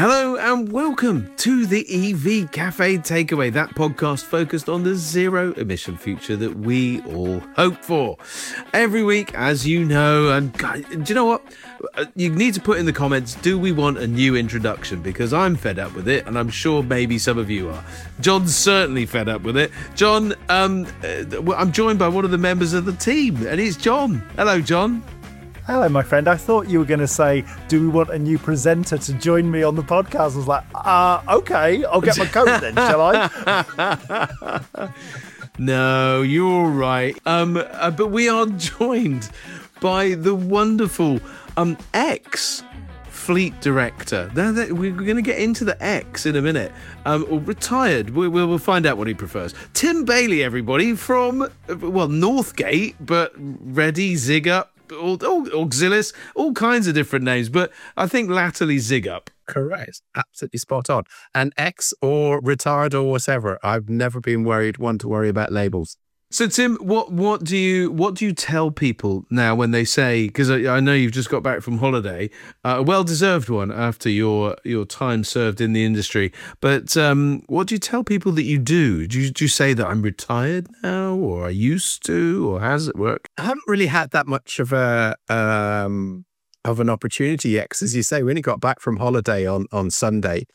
Hello and welcome to the EV Cafe Takeaway, that podcast focused on the zero-emission future that we all hope for. Every week, as you know, and do you know what? You need to put in the comments, do we want a new introduction? Because I'm fed up with it, and I'm sure maybe some of you are. John's certainly fed up with it. John, I'm joined by one of the members of the team, and it's John. Hello, John. Hello, my friend. I thought you were going to say, do we want a new presenter to join me on the podcast? I was like, okay, I'll get my coat then, shall I? No, you're right. But we are joined by the wonderful ex-fleet director. We're going to get into the ex in a minute. Or retired. We'll find out what he prefers. Tim Bailey, everybody, from, Northgate, but Reddy, Zig Up, Auxilis, all kinds of different names, but I think latterly Zig Up. Correct. Absolutely spot on. And ex or retired or whatever. I've never been one to worry about labels. So Tim, what do you tell people now when they say, because I know you've just got back from holiday, a well-deserved one after your time served in the industry, but what do you tell people that you do? Do you say that I'm retired now, or I used to, or how does it work? I haven't really had that much of an opportunity yet, because as you say, we only got back from holiday on Sunday.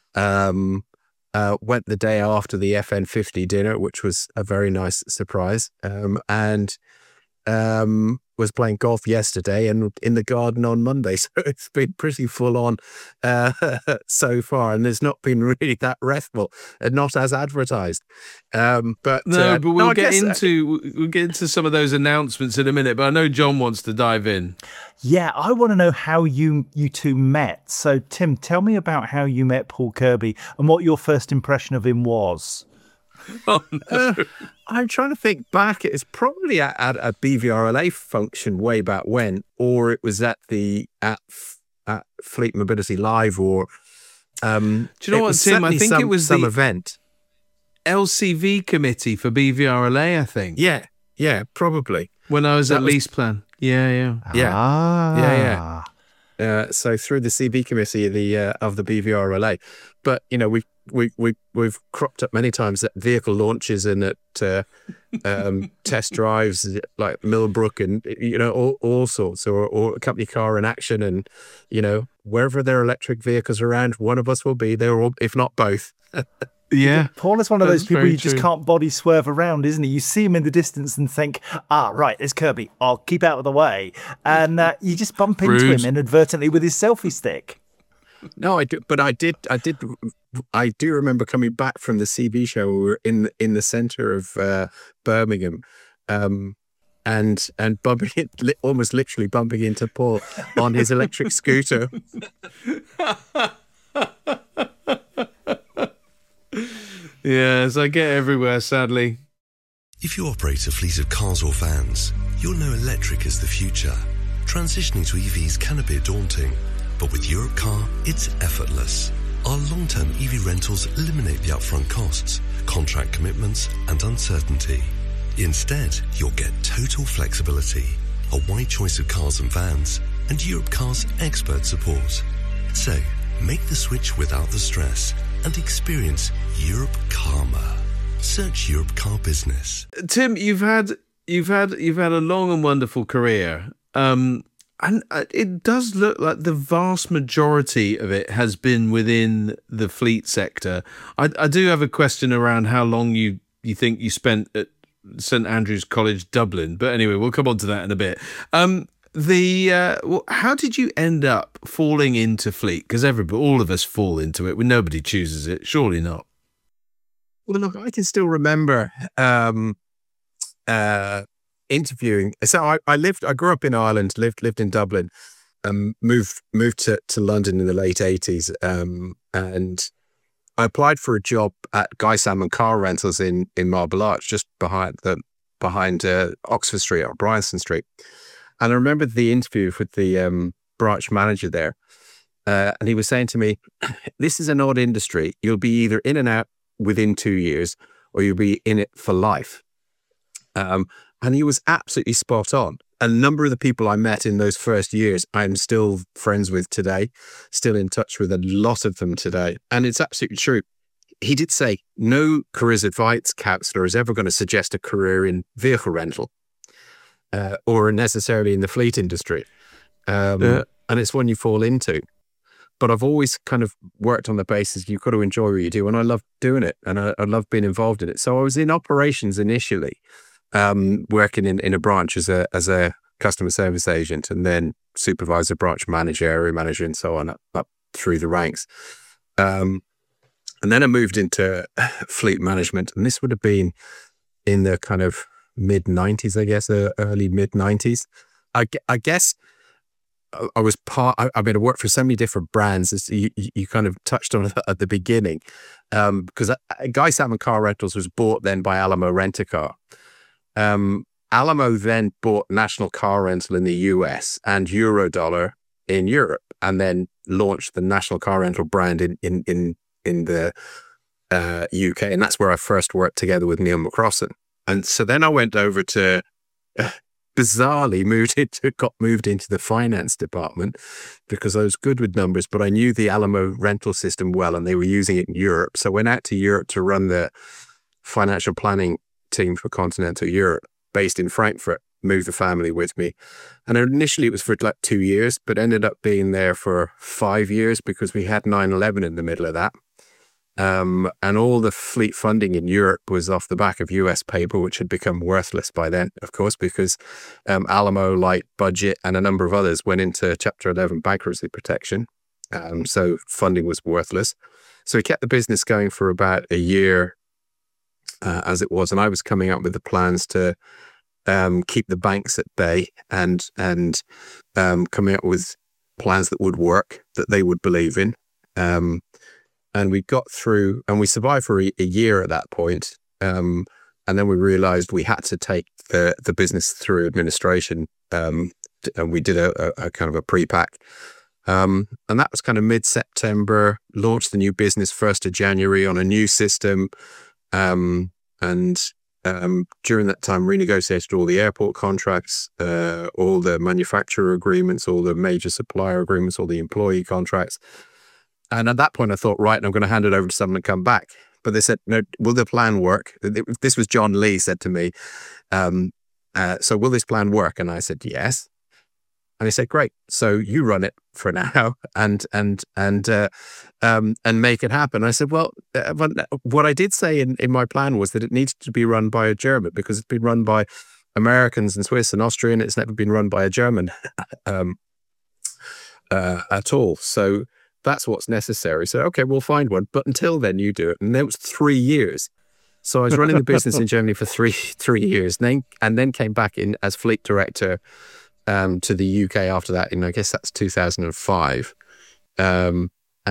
Went the day after the FN50 dinner, which was a very nice surprise, and was playing golf yesterday and in the garden on Monday. So it's been pretty full on so far, and it's not been really that restful and not as advertised. But we'll get into some of those announcements in a minute. But I know John wants to dive in. Yeah, I want to know how you two met. So Tim, tell me about how you met Paul Kirby and what your first impression of him was. Oh, no. I'm trying to think back. It's probably at a BVRLA function way back when, or it was at Fleet Mobility Live, or do you know what, Tim? I think it was some the event. LCV committee for BVRLA, I think. Yeah, probably. When I was at LeasePlan. Yeah. So through the CB committee of the BVRLA, but we've cropped up many times at vehicle launches and at test drives like Millbrook and all sorts, or a company car in action, and wherever there are electric vehicles around, one of us will be there, or if not both. Yeah, Paul is one of those people you just can't body swerve around, isn't he? You see him in the distance and think, right, there's Kirby, I'll keep out of the way. And you just bump into him inadvertently with his selfie stick. No, I do, but I do remember coming back from the CB show. We were in the centre of Birmingham, and almost literally bumping into Paul on his electric scooter. Yes, I get everywhere, sadly. If you operate a fleet of cars or vans, you'll know electric is the future. Transitioning to EVs can be daunting, but with Europcar, it's effortless. Our long-term EV rentals eliminate the upfront costs, contract commitments, and uncertainty. Instead, you'll get total flexibility, a wide choice of cars and vans, and Europcar's expert support. So, make the switch without the stress and experience Europe Karma. Search Europcar Business. Tim, you've had a long and wonderful career, and it does look like the vast majority of it has been within the fleet sector. I do have a question around how long you think you spent at St Andrews College, Dublin, but anyway, we'll come on to that in a bit. How did you end up falling into fleet? Because all of us fall into it. Nobody chooses it. Surely not. Well, look, I can still remember interviewing. So I grew up in Ireland, lived in Dublin, moved to London in the late 80s, and I applied for a job at Guy Salmon Car Rentals in Marble Arch, just behind Oxford Street or Bryanston Street. And I remember the interview with the branch manager there, and he was saying to me, "This is an odd industry. You'll be either in and out within 2 years, or you'll be in it for life." And he was absolutely spot on. a number of the people I met in those first years, I'm still friends with today, still in touch with a lot of them today. And it's absolutely true. He did say no careers advice counselor is ever going to suggest a career in vehicle rental or necessarily in the fleet industry. And it's one you fall into. But I've always kind of worked on the basis you've got to enjoy what you do. And I love doing it. And I love being involved in it. So I was in operations initially, working in a branch as a customer service agent, and then supervisor, branch manager, area manager, and so on up through the ranks. And then I moved into fleet management. And this would have been in the kind of mid-90s, I guess, early mid-90s. I guess I was I worked for so many different brands, as you kind of touched on at the beginning, because Guy Salmon Car Rentals was bought then by Alamo Rent-A-Car. Alamo then bought National Car Rental in the US and Eurodollar in Europe, and then launched the National Car Rental brand in the UK, and that's where I first worked together with Neil McCrossan. And so then I went over to. Bizarrely got moved into the finance department because I was good with numbers, but I knew the Alamo rental system well, and they were using it in Europe. So I went out to Europe to run the financial planning team for continental Europe, based in Frankfurt, moved the family with me. And initially it was for like 2 years, but ended up being there for 5 years because we had 9/11 in the middle of that. And all the fleet funding in Europe was off the back of US paper, which had become worthless by then, of course, because Alamo, Light, Budget, and a number of others went into Chapter 11 bankruptcy protection. So funding was worthless. So we kept the business going for about a year as it was. And I was coming up with the plans to keep the banks at bay and coming up with plans that would work, that they would believe in. And we got through, and we survived for a year at that point. And then we realized we had to take the business through administration. And we did a kind of a pre-pack. And that was kind of mid-September, launched the new business 1st of January on a new system. And during that time, renegotiated all the airport contracts, all the manufacturer agreements, all the major supplier agreements, all the employee contracts. And at that point, I thought, right, I'm going to hand it over to someone and come back. But they said, no, will the plan work? This was John Lee said to me, so will this plan work? And I said, yes. And he said, great. So you run it for now and make it happen. And I said, well, what I did say in my plan was that it needs to be run by a German, because it's been run by Americans and Swiss and Austrian. It's never been run by a German at all. So that's what's necessary. So, okay, we'll find one. But until then, you do it. And that was 3 years. So I was running the business in Germany for three years, and then came back in as fleet director to the UK after that. And I guess that's 2005. So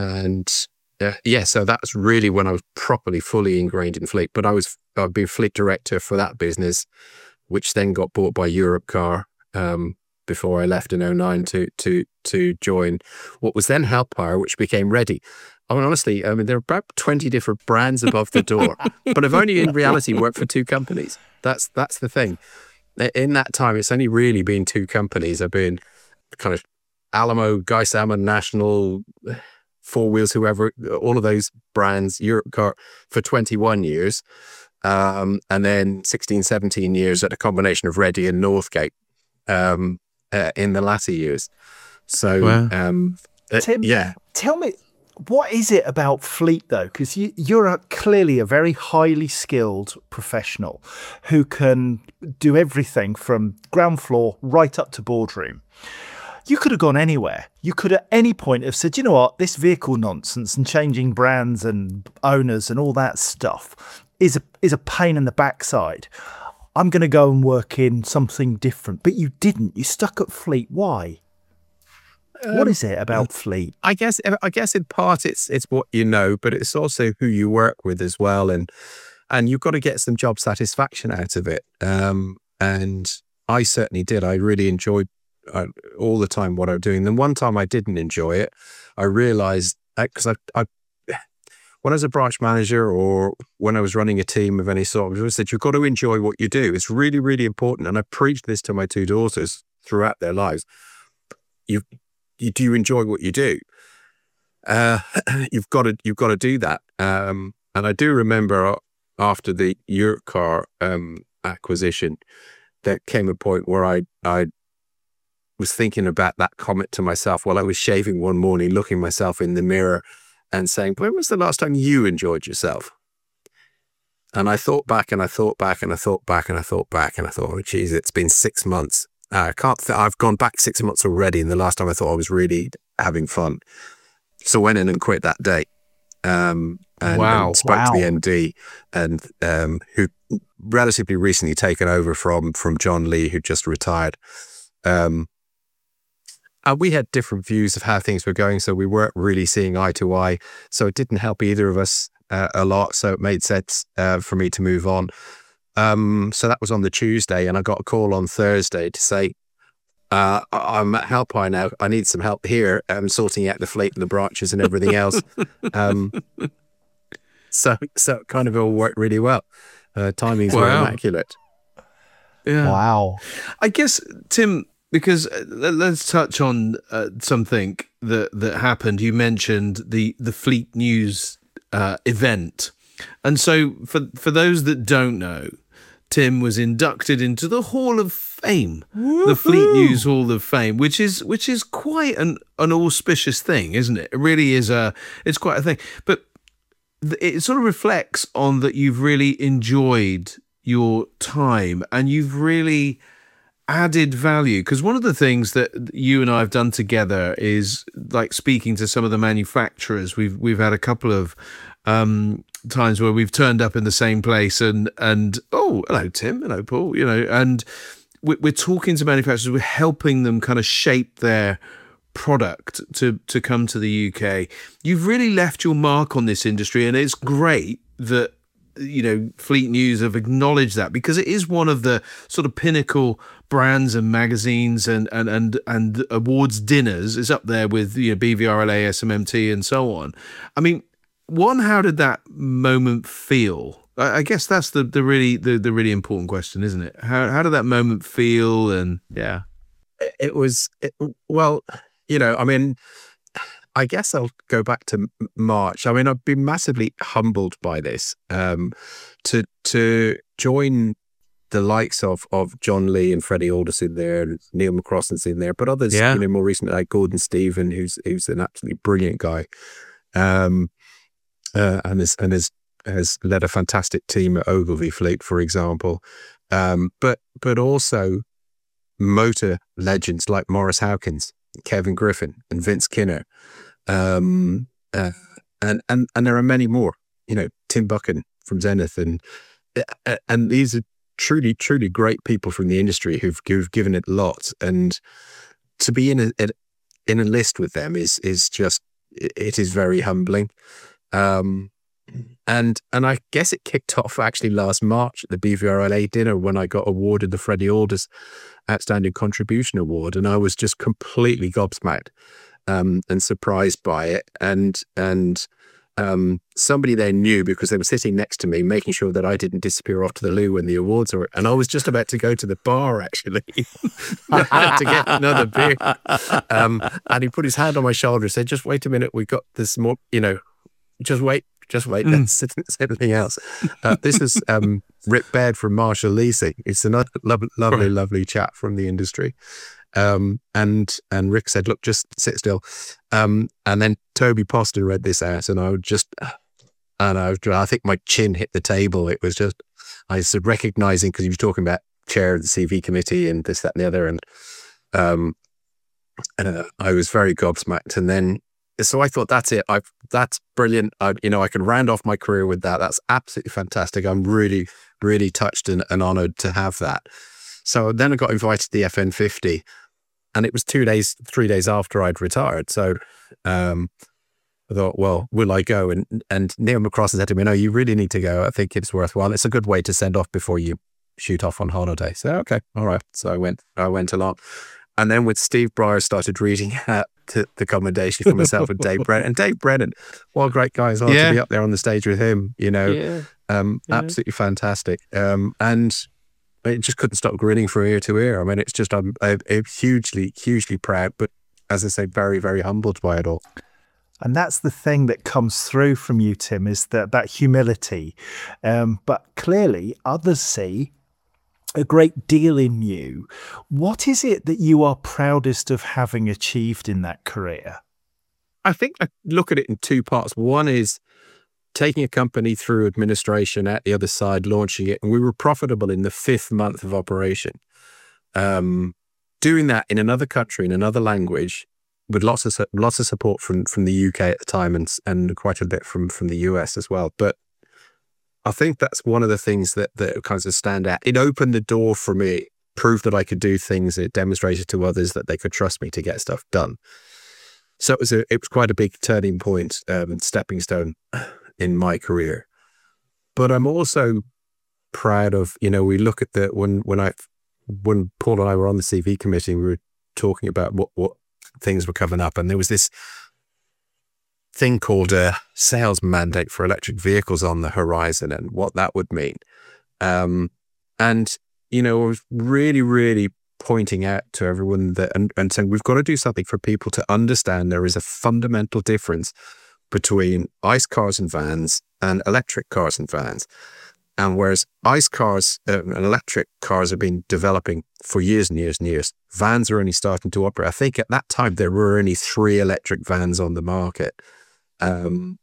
that was really when I was properly, fully ingrained in fleet. But I'd been fleet director for that business, which then got bought by Europcar before I left in 2009 to join what was then Helpire, which became Ready. I mean, honestly, there are about 20 different brands above the door, but I've only in reality worked for 2 companies. That's the thing. In that time, it's only really been 2 companies. I've been kind of Alamo, Guy Salmon, National, Four Wheels, whoever, all of those brands, Europcar for 21 years. And then 16, 17 years at a combination of Ready and Northgate in the latter years. So, wow. Tim, tell me, what is it about fleet, though? Because you're clearly a very highly skilled professional who can do everything from ground floor right up to boardroom. You could have gone anywhere. You could at any point have said, you know what, this vehicle nonsense and changing brands and owners and all that stuff is a pain in the backside. I'm going to go and work in something different. But you didn't. You stuck at fleet. Why? What is it about fleet? I guess in part it's what you know, but it's also who you work with as well, and you've got to get some job satisfaction out of it. And I certainly did. I really enjoyed all the time what I'm doing. Then one time I didn't enjoy it. I realized because when I was a branch manager or when I was running a team of any sort, I always said, you've got to enjoy what you do. It's really, really important. And I preached this to my 2 daughters throughout their lives. You do enjoy what you do. You've got to do that. And I do remember after the Europcar acquisition, there came a point where I was thinking about that comment to myself while I was shaving one morning, looking myself in the mirror and saying, when was the last time you enjoyed yourself? And I thought back and I thought back and I thought back and I thought back and I thought, oh, geez, it's been 6 months. I've gone back 6 months already. And the last time I thought I was really having fun. So I went in and quit that day. And spoke to the MD and who relatively recently taken over from John Lee, who just retired. And we had different views of how things were going, so we weren't really seeing eye to eye. So it didn't help either of us a lot. So it made sense for me to move on. So that was on the Tuesday, and I got a call on Thursday to say, I'm at Helpine now. I need some help here. I'm sorting out the fleet and the branches and everything else. So it kind of all worked really well. Timings were immaculate. Yeah. Wow. I guess, Tim, because let's touch on something that happened. You mentioned the Fleet News event. And so for those that don't know, Tim was inducted into the Hall of Fame, the Fleet News Hall of Fame, which is quite an auspicious thing, isn't it? It really is it's quite a thing. But it sort of reflects on that you've really enjoyed your time and you've really added value, because one of the things that you and I have done together is like speaking to some of the manufacturers. We've had a couple of times where we've turned up in the same place and oh, hello Tim, hello Paul, and we're talking to manufacturers, we're helping them kind of shape their product to come to the UK. You've really left your mark on this industry, and it's great that Fleet News have acknowledged that, because it is one of the sort of pinnacle brands and magazines and awards dinners. Is up there with BVRLA, SMMT, and so on. I mean, how did that moment feel? I guess that's the really important question, isn't it? How did that moment feel? And yeah, I mean, I guess I'll go back to March. I mean, I've been massively humbled by this. To join the likes of John Lee and Freddie Alderson there, and Neil McCrossan's in there, but others, more recently, like Gordon Stephen, who's an absolutely brilliant guy, and has led a fantastic team at Ogilvy Fleet, for example. But also motor legends like Maurice Howkins, Kevin Griffin, and Vince Kinner. And there are many more, Tim Buchan from Zenith, and these are truly, truly great people from the industry who've given it lots. And to be in a list with them is just, it is very humbling. And I guess it kicked off actually last March at the BVRLA dinner when I got awarded the Freddie Alders Outstanding Contribution Award, and I was just completely gobsmacked and surprised by it. And somebody they knew, because they were sitting next to me, making sure that I didn't disappear off to the loo when the awards were. And I was just about to go to the bar actually to get another beer. And he put his hand on my shoulder and said, "Just wait a minute, we've got this more. Just wait. That's everything else." This is Rick Baird from Marshall Leasing. It's another lovely chap from the industry. And Rick said, "Look, just sit still." And then Toby Poston read this out, and I think my chin hit the table. It was just, I was recognizing, because he was talking about chair of the CV committee and this, that, and the other, and I was very gobsmacked. And then, so I thought, that's it. That's brilliant. I can round off my career with that. That's absolutely fantastic. I'm really, really touched and honored to have that. So then I got invited to the FN50, and it was 3 days after I'd retired. So I thought, well, will I go? And Neil McCrossan said to me, "No, you really need to go. I think it's worthwhile. It's a good way to send off before you shoot off on holiday." So, okay, all right. So I went along. And then with Steve Breyer started reading out the commendation for myself and Dave Brennan. And Dave Brennan, what a great guy as well to be up there on the stage with him, absolutely fantastic. And it just couldn't stop grinning from ear to ear. I mean, it's just, I'm hugely, hugely proud, but as I say, very, very humbled by it all. And that's the thing that comes through from you, Tim, is that humility. But clearly others see a great deal in you. What is it that you are proudest of having achieved in that career? I think I look at it in two parts. One is taking a company through administration at the other side, launching it, and we were profitable in the 5th month of operation. Doing that in another country, in another language, with lots of support from the UK at the time, and quite a bit from the US as well. But I think that's one of the things that kind of stand out. It opened the door for me, proved that I could do things. It demonstrated to others that they could trust me to get stuff done. So it was quite a big turning point and stepping stone in my career. But I'm also proud of, we look at when Paul and I were on the CV committee, we were talking about what things were coming up, and there was this thing called a sales mandate for electric vehicles on the horizon and what that would mean. I was really, really pointing out to everyone that, and saying, we've got to do something for people to understand there is a fundamental difference between ICE cars and vans and electric cars and vans. And whereas ICE cars and electric cars have been developing for years and years and years, vans are only starting to operate. I think at that time there were only 3 electric vans on the market. And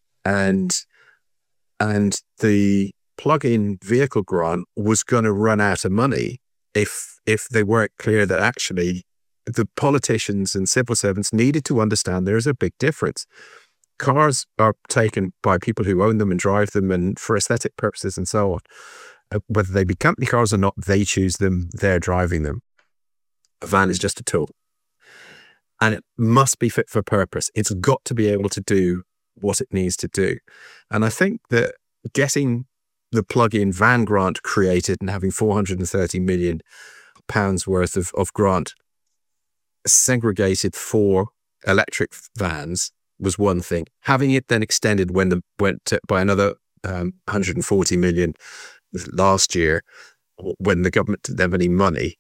the plug-in vehicle grant was going to run out of money if they weren't clear that actually the politicians and civil servants needed to understand there's a big difference. Cars are taken by people who own them and drive them and for aesthetic purposes and so on. Whether they be company cars or not, they choose them, they're driving them. A van is just a tool. And it must be fit for purpose. It's got to be able to do what it needs to do. And I think that getting the plug-in van grant created and having £430 million worth of grant segregated for electric vans was one thing. Having it then extended when by another 140 million last year, when the government didn't have any money.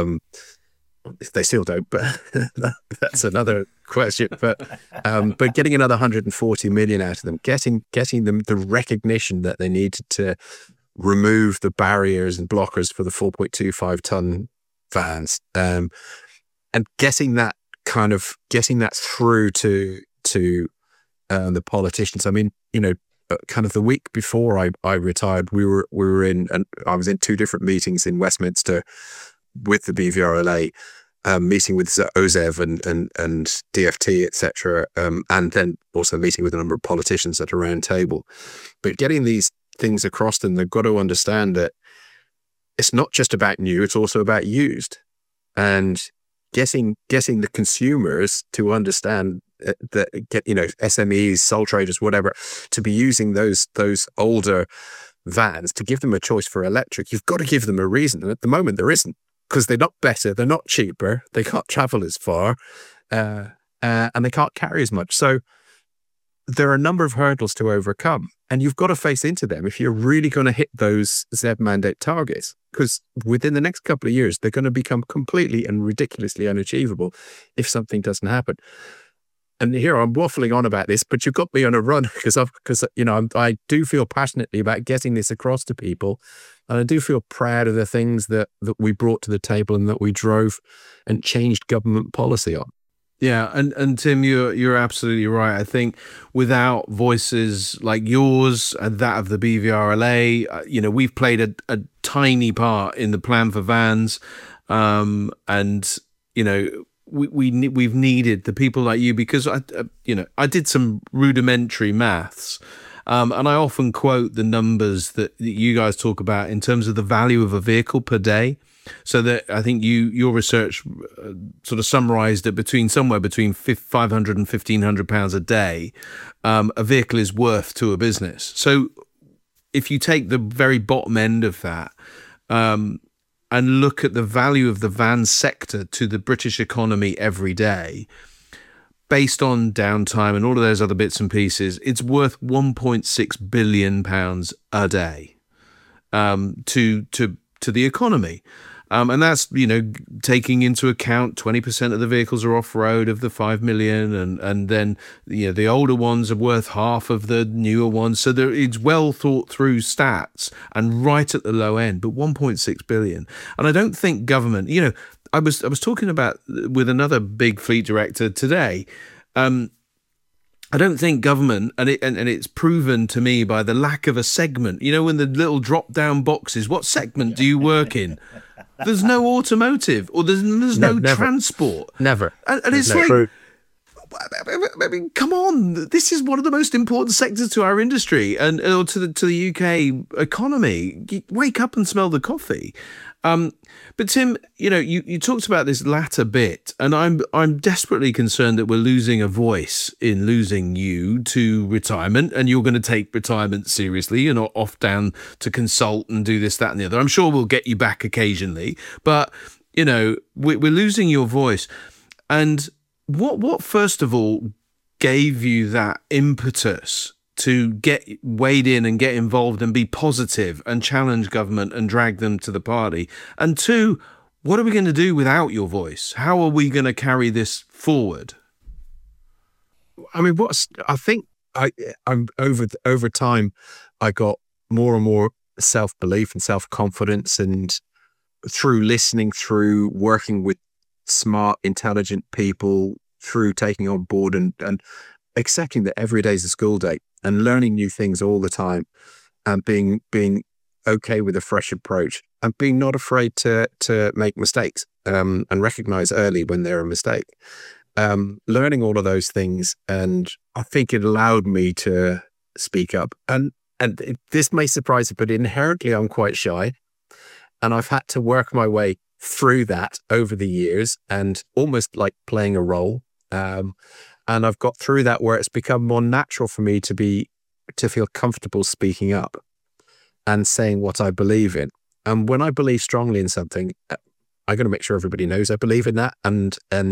They still don't, but that's another question. But getting another 140 million out of them, getting them the recognition that they needed to remove the barriers and blockers for the 4.25 ton vans, and getting that through to the politicians. I mean, kind of the week before I retired, we were in, and I was in 2 different meetings in Westminster with the BVRLA, meeting with OZEV and DFT, etc., and then also meeting with a number of politicians at a round table. But getting these things across them, they've got to understand that it's not just about new, it's also about used. And getting the consumers to understand that, SMEs, sole traders, whatever, to be using those older vans, to give them a choice for electric, you've got to give them a reason. And at the moment there isn't, because they're not better, they're not cheaper, they can't travel as far, and they can't carry as much. So there are a number of hurdles to overcome, and you've got to face into them if you're really going to hit those ZEV mandate targets, because within the next couple of years, they're going to become completely and ridiculously unachievable if something doesn't happen. And here I'm waffling on about this, but you've got me on a run because I do feel passionately about getting this across to people. And I do feel proud of the things that we brought to the table and that we drove and changed government policy on. Yeah, and Tim, you're absolutely right. I think without voices like yours and that of the BVRLA, we've played a tiny part in the plan for vans, and we've needed the people like you, because I did some rudimentary maths, and I often quote the numbers that you guys talk about in terms of the value of a vehicle per day. So that I think your research sort of summarised it somewhere between £500 and £1,500 a day, a vehicle is worth to a business. So if you take the very bottom end of that, and look at the value of the van sector to the British economy every day, based on downtime and all of those other bits and pieces, it's worth £1.6 billion a day to the economy. And that's, taking into account 20% of the vehicles are off-road of the 5 million, and then, the older ones are worth half of the newer ones. So it's well thought through stats and right at the low end, but 1.6 billion. And I don't think government, I was talking about with another big fleet director today. I don't think government, and it's proven to me by the lack of a segment. When the little drop-down boxes, what segment do you work in? There's no automotive, or there's no never. Transport. Never. And it's like, True. I mean, come on! This is one of the most important sectors to our industry and to the UK economy. Wake up and smell the coffee. But Tim, you talked about this latter bit, and I'm desperately concerned that we're losing a voice in losing you to retirement, and you're going to take retirement seriously. You're not off down to consult and do this, that, and the other. I'm sure we'll get you back occasionally, but we're losing your voice. And what first of all gave you that impetus to get weighed in and get involved and be positive and challenge government and drag them to the party? And two, what are we going to do without your voice? How are we going to carry this forward? I mean, I think I'm over time, I got more and more self-belief and self-confidence, and through listening, through working with smart, intelligent people, through taking on board and accepting that every day is a school day and learning new things all the time, and being okay with a fresh approach, and being not afraid to make mistakes and recognize early when they're a mistake. Learning all of those things, and I think it allowed me to speak up. And this may surprise you, but inherently I'm quite shy, and I've had to work my way through that over the years, and almost like playing a role. And I've got through that where it's become more natural for me to feel comfortable speaking up and saying what I believe in. And when I believe strongly in something, I'm going to make sure everybody knows I believe in that. And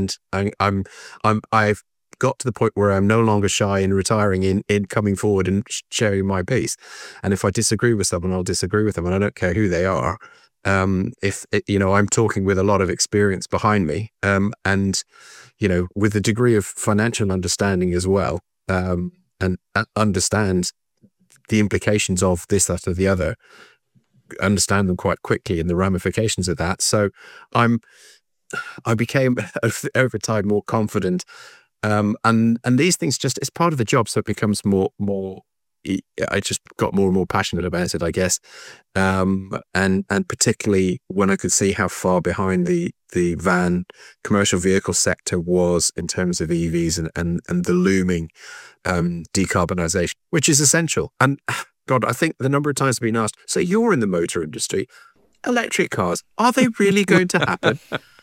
I've got to the point where I'm no longer shy in retiring, in coming forward and sharing my piece. And if I disagree with someone, I'll disagree with them, and I don't care who they are. I'm talking with a lot of experience behind me, and with a degree of financial understanding as well, and understand the implications of this, that, or the other, understand them quite quickly and the ramifications of that. So I became over time more confident, and these things it's part of the job, so it becomes more. I just got more and more passionate about it, I guess, and particularly when I could see how far behind the van commercial vehicle sector was in terms of EVs and the looming decarbonisation, which is essential. And God, I think the number of times I've been asked, so you're in the motor industry, electric cars, are they really going to happen?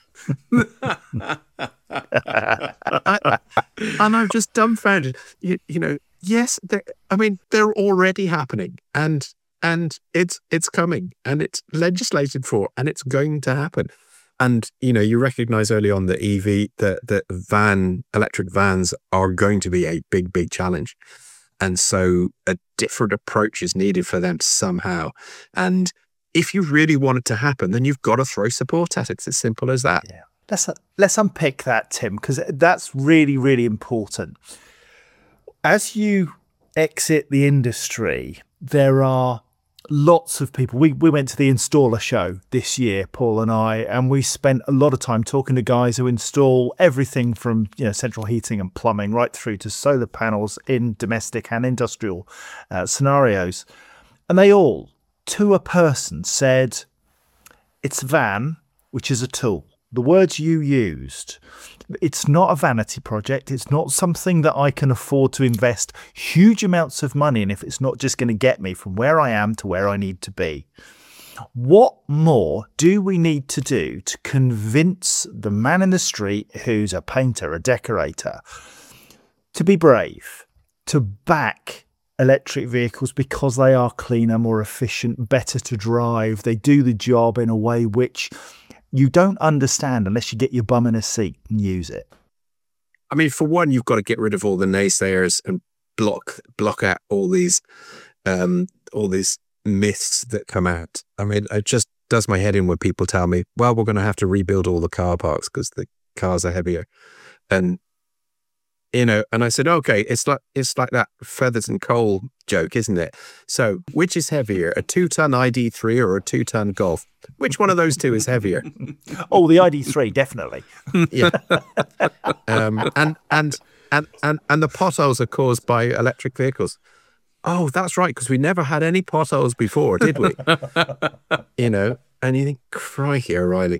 And I'm just dumbfounded. Yes, they're already happening, and it's coming, and it's legislated for, and it's going to happen. And you recognize early on that electric vans are going to be a big challenge, and so a different approach is needed for them somehow. And if you really want it to happen, then you've got to throw support at it. It's as simple as that. Yeah, let's unpick that, Tim, because that's really, really important. As you exit the industry, there are lots of people. We went to the installer show this year, Paul and I, and we spent a lot of time talking to guys who install everything from central heating and plumbing right through to solar panels in domestic and industrial scenarios. And they all, to a person, said, it's van, which is a tool. The words you used, it's not a vanity project. It's not something that I can afford to invest huge amounts of money in if it's not just going to get me from where I am to where I need to be. What more do we need to do to convince the man in the street who's a painter, a decorator, to be brave, to back electric vehicles because they are cleaner, more efficient, better to drive? They do the job in a way which you don't understand unless you get your bum in a seat and use it. I mean, for one, you've got to get rid of all the naysayers and block out all these myths that come out. I mean, it just does my head in when people tell me, well, we're going to have to rebuild all the car parks because the cars are heavier. And, and I said, okay, it's like that feathers and coal joke, isn't it? So which is heavier, a 2-ton ID3 or a 2-ton Golf? Which one of those two is heavier? Oh, the ID3, definitely. Yeah. And the potholes are caused by electric vehicles. Oh, that's right, because we never had any potholes before, did we? And you think, crikey, O'Reilly.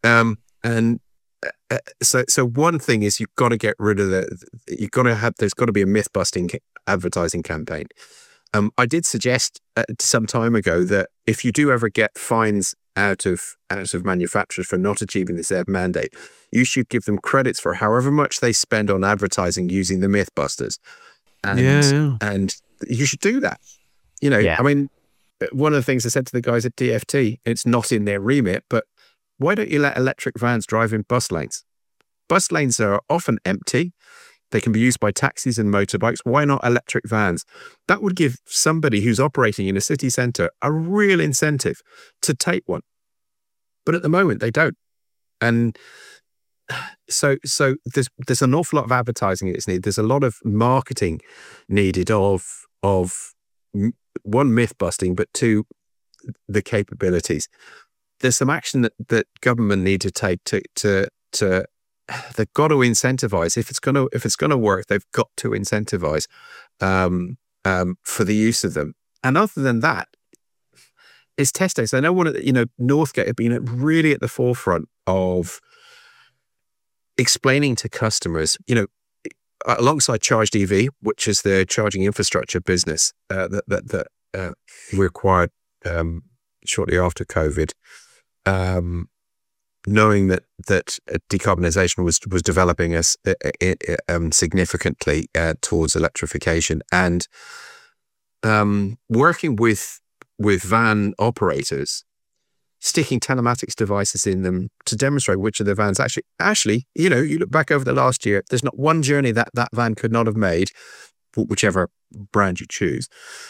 So one thing is you've got to get rid of there's got to be a myth-busting advertising campaign. I did suggest some time ago that if you do ever get fines out of manufacturers for not achieving this ZEV mandate, you should give them credits for however much they spend on advertising using the Mythbusters. And you should do that. I mean, one of the things I said to the guys at DFT, it's not in their remit, but why don't you let electric vans drive in bus lanes? Bus lanes are often empty. They can be used by taxis and motorbikes. Why not electric vans? That would give somebody who's operating in a city centre a real incentive to take one. But at the moment, they don't. And so there's an awful lot of advertising that's needed. There's a lot of marketing needed of one, myth busting, but two, the capabilities. There's some action that government need to take to they've got to incentivize. If it's going to work, they've got to incentivize for the use of them. And other than that, it's test days. I know Northgate have been really at the forefront of explaining to customers, alongside Charged EV, which is the charging infrastructure business that we acquired shortly after COVID. Knowing that decarbonisation was developing us significantly towards electrification, and working with van operators, sticking telematics devices in them to demonstrate which of the vans actually, you look back over the last year, there's not one journey that van could not have made, whichever brand you choose.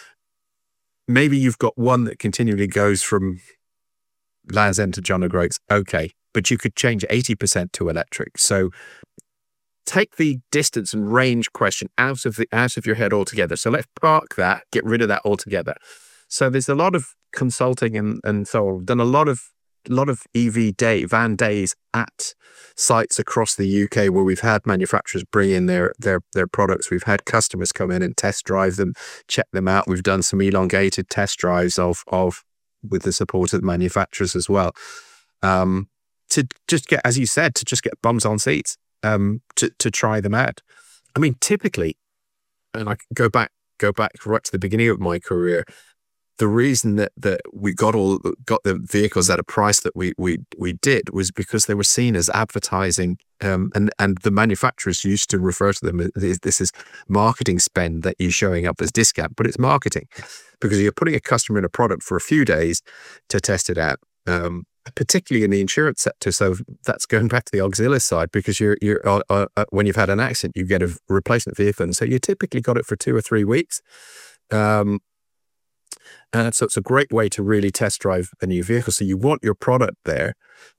Maybe you've got one that continually goes from Land's End to John O'Groats, okay, but you could change 80% to electric. So take the distance and range question out of your head altogether. So let's park that, get rid of that altogether. So there's a lot of consulting and so I've done a lot of van days at sites across the UK where we've had manufacturers bring in their products. We've had customers come in and test drive them, check them out. We've done some elongated test drives of with the support of the manufacturers as well. To just get, as you said, bums on seats, to try them out. I mean, typically, and I go back right to the beginning of my career, the reason that we got the vehicles at a price that we did was because they were seen as advertising, and the manufacturers used to refer to them as this is marketing spend that you're showing up as discount, but it's marketing because you're putting a customer in a product for a few days to test it out. Particularly in the insurance sector, so that's going back to the Auxilis side, because you're when you've had an accident, you get a replacement vehicle, and so you typically got it for 2 or 3 weeks. So it's a great way to really test drive a new vehicle. So you want your product there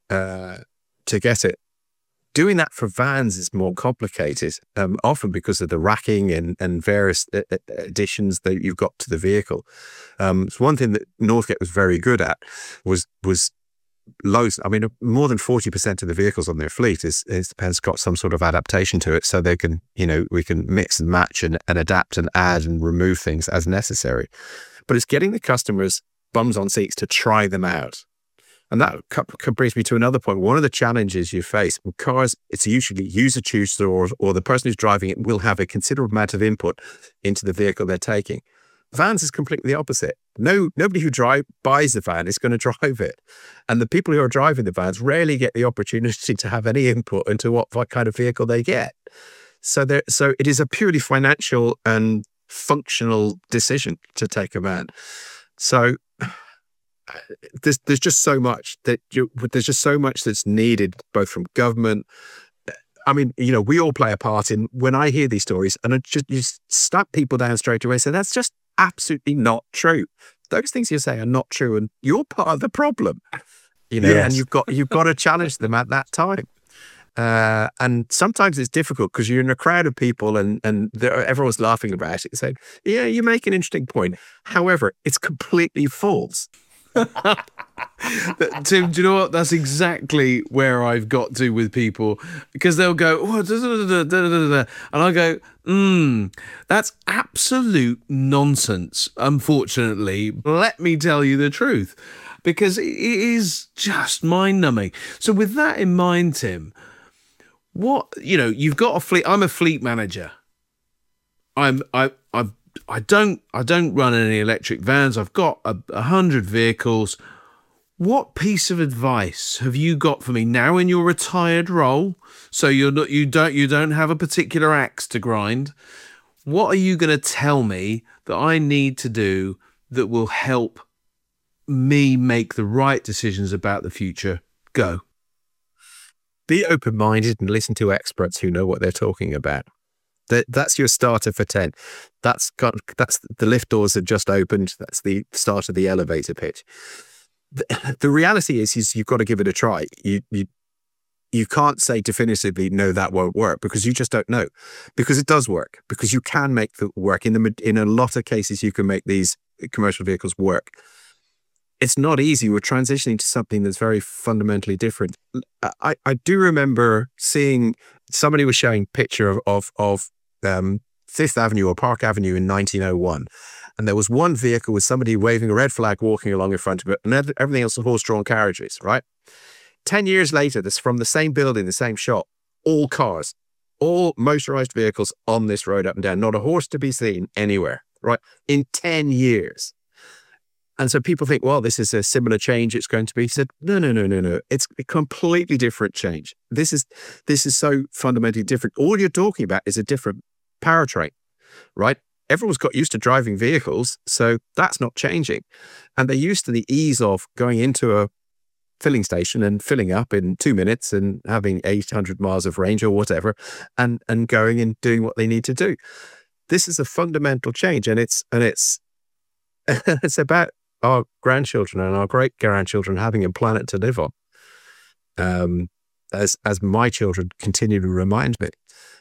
to get it. Doing that for vans is more complicated, often because of the racking and various additions that you've got to the vehicle. So one thing that Northgate was very good at was loads. I mean, more than 40% of the vehicles on their fleet has got some sort of adaptation to it, so they can, we can mix and match and adapt and add and remove things as necessary. But it's getting the customers bums on seats to try them out. And that brings me to another point. One of the challenges you face with cars, it's usually user choose, or the person who's driving it will have a considerable amount of input into the vehicle they're taking. Vans is completely the opposite. Nobody who buys the van is going to drive it. And the people who are driving the vans rarely get the opportunity to have any input into what kind of vehicle they get. So it is a purely financial and functional decision to take a van. So there's just so much that's needed, both from government, I mean, we all play a part in when I hear these stories, and you slap people down straight away. So that's just absolutely not true. Those things you say are not true, and you're part of the problem. And you've got to challenge them at that time. And sometimes it's difficult because you're in a crowd of people and everyone's laughing about it, saying, "Yeah, you make an interesting point." However, it's completely false. Tim, do you know what? That's exactly where I've got to with people, because they'll go, "Oh, da, da, da, da, da, da," and I go, that's absolute nonsense. Unfortunately, let me tell you the truth, because it is just mind-numbing. So with that in mind, Tim, you've got a fleet. I'm a fleet manager. I don't run any electric vans. I've got 100 vehicles. What piece of advice have you got for me now in your retired role? So you don't have a particular axe to grind. What are you going to tell me that I need to do that will help me make the right decisions about the future? Go. Be open-minded and listen to experts who know what they're talking about. That's your starter for 10. That's the lift doors have just opened. That's the start of the elevator pitch. The reality is you've got to give it a try. You can't say definitively, no, that won't work, because you just don't know. Because it does work. Because you can make it work. In a lot of cases, you can make these commercial vehicles work. It's not easy. We're transitioning to something that's very fundamentally different. I do remember seeing somebody was showing a picture of Fifth Avenue or Park Avenue in 1901. And there was one vehicle with somebody waving a red flag walking along in front of it, and everything else was horse-drawn carriages, right? 10 years later, this from the same building, the same shop, all cars, all motorized vehicles on this road up and down, not a horse to be seen anywhere, right? In 10 years. And so people think, well, this is a similar change it's going to be. He said, no. It's a completely different change. This is so fundamentally different. All you're talking about is a different powertrain, right? Everyone's got used to driving vehicles, so that's not changing. And they're used to the ease of going into a filling station and filling up in 2 minutes and having 800 miles of range or whatever, and going and doing what they need to do. This is a fundamental change, and it's it's about our grandchildren and our great grandchildren having a planet to live on, as my children continue to remind me.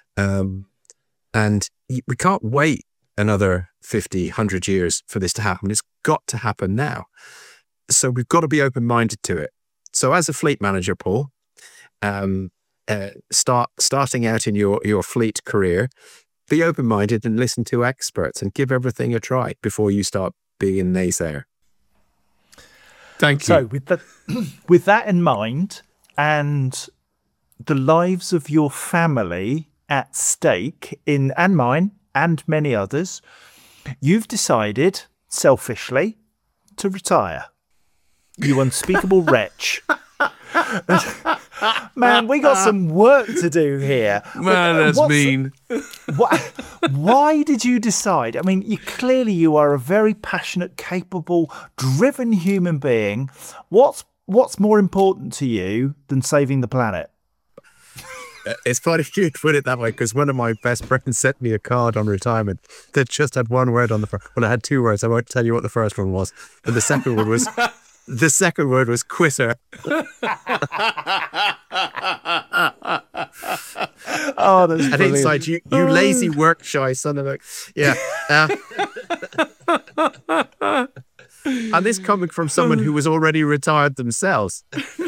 And we can't wait another 50, 100 years for this to happen. It's got to happen now. So we've got to be open-minded to it. So as a fleet manager, Paul, starting out in your fleet career, be open-minded and listen to experts and give everything a try before you start being a naysayer. Thank you. So with that in mind, and the lives of your family at stake, and mine and many others, you've decided selfishly to retire. You unspeakable wretch. Man, we got some work to do here. Man, that's mean. Why did you decide? I mean, you are a very passionate, capable, driven human being. What's more important to you than saving the planet? It's funny you put it that way, because one of my best friends sent me a card on retirement that just had one word on the front. Well, it had two words. I won't tell you what the first one was. But the second word was quitter. Oh, that's and brilliant. inside, you lazy work shy son of a... Yeah. And this coming from someone who was already retired themselves.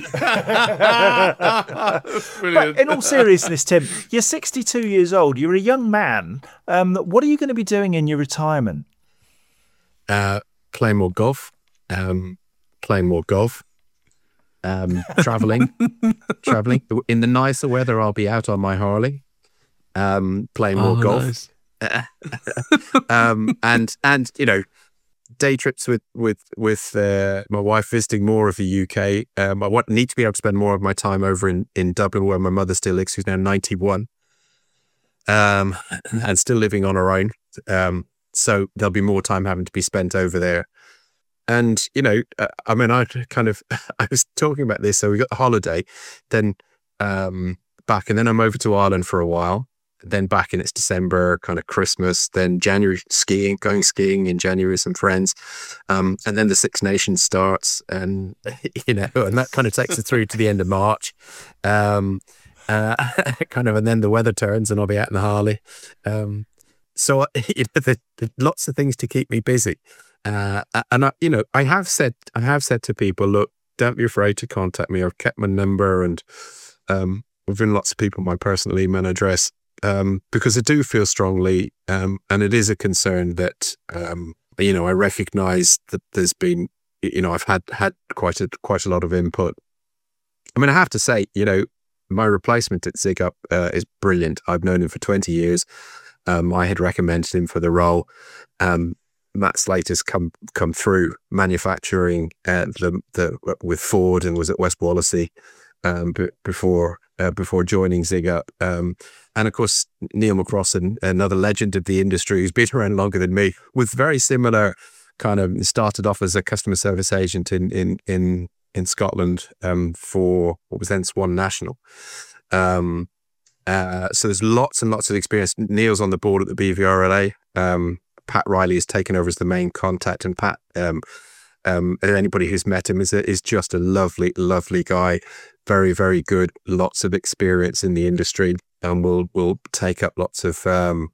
But in all seriousness, Tim, you're 62 years old. You're a young man. What are you going to be doing in your retirement? Playing more golf. Traveling. In the nicer weather, I'll be out on my Harley, playing more golf. Nice. And day trips with my wife, visiting more of the UK. I need to be able to spend more of my time over in Dublin, where my mother still lives, who's now 91, and still living on her own. So there'll be more time having to be spent over there. And, I was talking about this. So we got the holiday, then back, and then I'm over to Ireland for a while. Then back in, it's December, kind of Christmas. Then January, going skiing in January with some friends, and then the Six Nations starts, and and that kind of takes it through to the end of March, kind of, and then the weather turns, and I'll be out in the Harley. So there's lots of things to keep me busy, and I have said to people, look, don't be afraid to contact me. I've kept my number, and I've given lots of people my personal email address. Because I do feel strongly, and it is a concern that, I recognize that there's been, I've had quite a lot of input. I mean, I have to say, my replacement at Zig Up is brilliant. I've known him for 20 years. I had recommended him for the role. Matt Slater's come through manufacturing with Ford and was at West Wallasey before joining Zig Up. And of course, Neil McCrossan, another legend of the industry who's been around longer than me, with very similar kind of, started off as a customer service agent in Scotland for what was then Swan National. So there's lots and lots of experience. Neil's on the board at the BVRLA. Pat Riley has taken over as the main contact, and Pat, and anybody who's met him is just a lovely, lovely guy. Very, very good. Lots of experience in the industry, and will take up lots of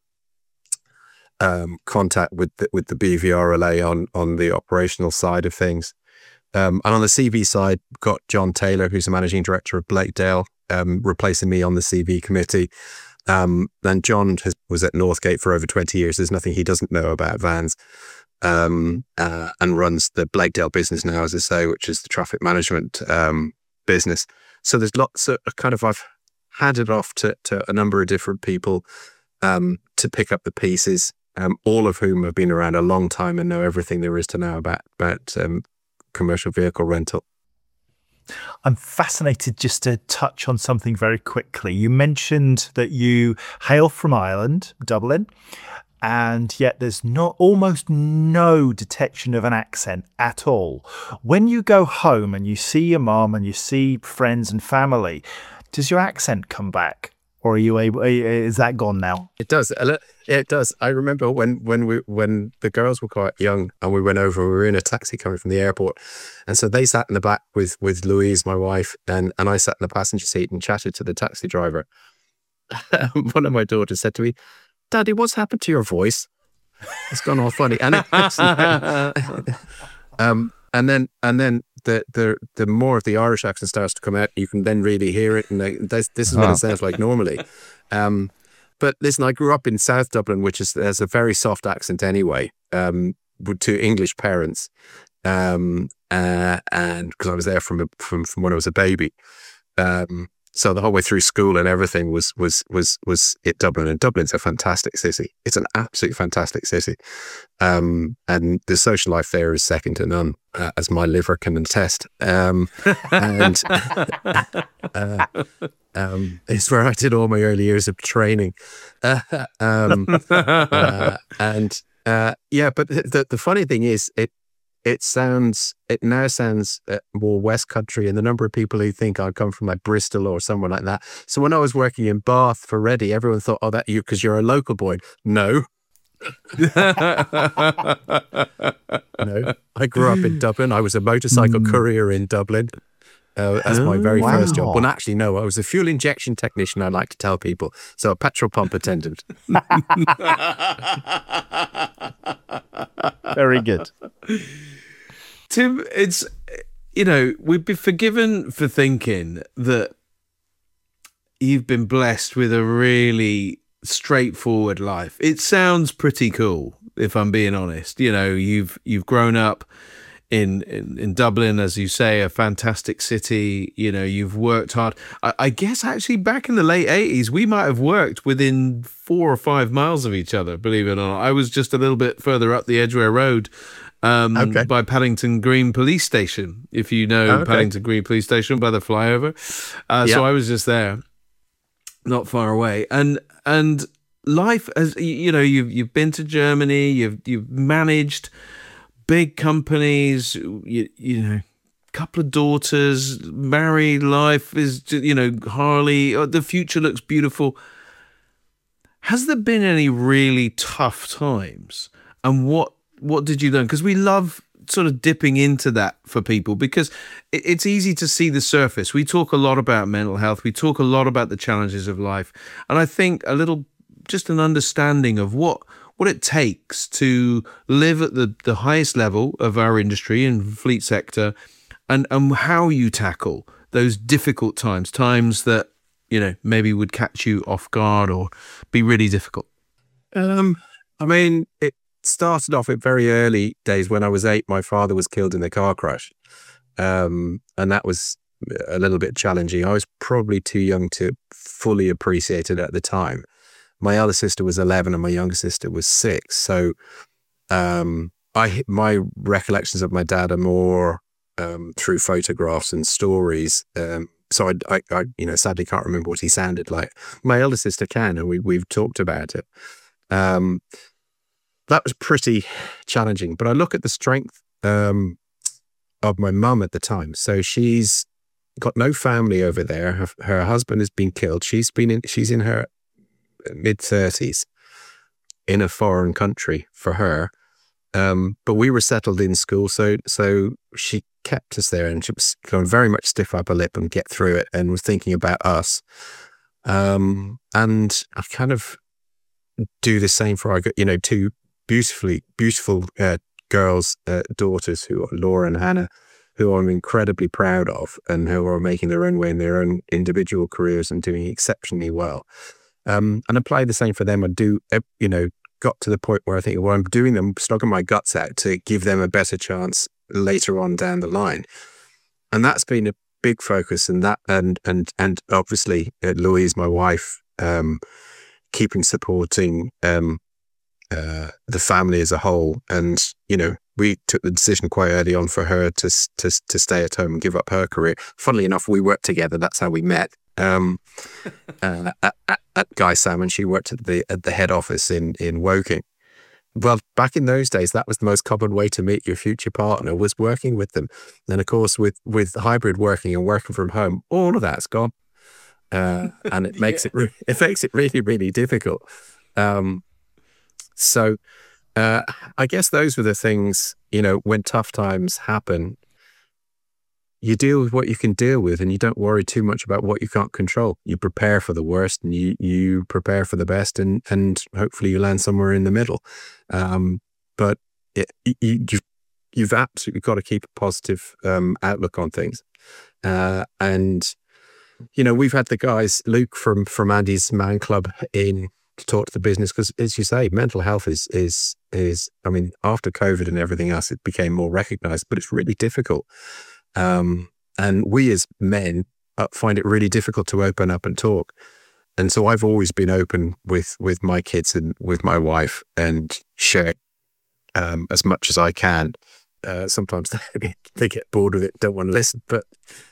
contact with the BVRLA on the operational side of things. And on the CV side, got John Taylor, who's the managing director of Blakedale, replacing me on the CV committee. Then John was at Northgate for over 20 years. There's nothing he doesn't know about vans. And runs the Blakedale business now, as I say, which is the traffic management business. So there's lots of I've handed off to a number of different people to pick up the pieces, all of whom have been around a long time and know everything there is to know about commercial vehicle rental. I'm fascinated just to touch on something very quickly. You mentioned that you hail from Ireland, Dublin, and yet there's almost no detection of an accent at all. When you go home and you see your mom and you see friends and family, does your accent come back, or is that gone now? It does. It does. I remember when the girls were quite young and we went over. We were in a taxi coming from the airport, and so they sat in the back with Louise, my wife, and I sat in the passenger seat and chatted to the taxi driver. One of my daughters said to me, "Daddy, what's happened to your voice? It's gone all funny." And and then the more of the Irish accent starts to come out, you can then really hear it, and this is what it sounds like normally. But listen, I grew up in South Dublin, which has a very soft accent anyway, to English parents, and because I was there from when I was a baby. So the whole way through school and everything was at Dublin, and Dublin's a fantastic city. It's an absolutely fantastic city, and the social life there is second to none, as my liver can attest. And it's where I did all my early years of training, but the funny thing is it now sounds more West Country, and the number of people who think I come from like Bristol or somewhere like that. So when I was working in Bath for Reddy, everyone thought, "Oh, that you because you're a local boy." No. No, I grew up in Dublin. I was a motorcycle courier in Dublin as my very first job. Well, actually, no, I was a fuel injection technician, I like to tell people. So a petrol pump attendant. Very good. Tim, it's, we'd be forgiven for thinking that you've been blessed with a really straightforward life. It sounds pretty cool, if I'm being honest. You've grown up in Dublin, as you say, a fantastic city. You've worked hard. I guess actually back in the late 80s, we might have worked within 4 or 5 miles of each other, believe it or not. I was just a little bit further up the Edgware Road by Paddington Green Police Station, if you know Paddington Green Police Station, by the flyover. So I was just there, not far away. And life, as you've been to Germany, you've managed big companies, couple of daughters, married, life is, Harley, the future looks beautiful. Has there been any really tough times? And what did you learn? Because we love sort of dipping into that for people, because it's easy to see the surface. We talk a lot about mental health. We talk a lot about the challenges of life. And I think just an understanding of what it takes to live at the highest level of our industry and fleet sector, and how you tackle those difficult times that, maybe would catch you off guard or be really difficult. It started off at very early days. When I was 8, my father was killed in a car crash. And that was a little bit challenging. I was probably too young to fully appreciate it at the time. My elder sister was 11 and my younger sister was 6. So my recollections of my dad are more through photographs and stories. So I sadly can't remember what he sounded like. My elder sister can, and we've talked about it. That was pretty challenging. But I look at the strength of my mum at the time. So she's got no family over there. Her husband has been killed. She's in her mid-30s in a foreign country for her. But we were settled in school, so she kept us there, and she was going very much stiff upper lip and get through it, and was thinking about us. And I kind of do the same for our, two beautiful girls, daughters, who are Laura and Hannah, who I'm incredibly proud of, and who are making their own way in their own individual careers and doing exceptionally well. And apply the same for them. I do, got to the point where I think, well, I'm doing them, slogging my guts out to give them a better chance later on down the line. And that's been a big focus, and obviously Louise, my wife, supporting the family as a whole. And, we took the decision quite early on for her to stay at home and give up her career. Funnily enough, we worked together. That's how we met. At Guy Salmon. She worked at the head office in Woking. Well, back in those days, that was the most common way to meet your future partner, was working with them. And of course, with hybrid working and working from home, all of that's gone, and it makes it really, really difficult. So I guess those were the things. When tough times happen, you deal with what you can deal with, and you don't worry too much about what you can't control. You prepare for the worst, and you prepare for the best, and hopefully you land somewhere in the middle. But you've absolutely got to keep a positive outlook on things. And we've had the guys, Luke from Andy's Man Club, in to talk to the business, because, as you say, mental health is after COVID and everything else, it became more recognized, but it's really difficult. And we as men find it really difficult to open up and talk. And so I've always been open with my kids and with my wife, and share as much as I can. Sometimes they get bored with it, don't want to listen, but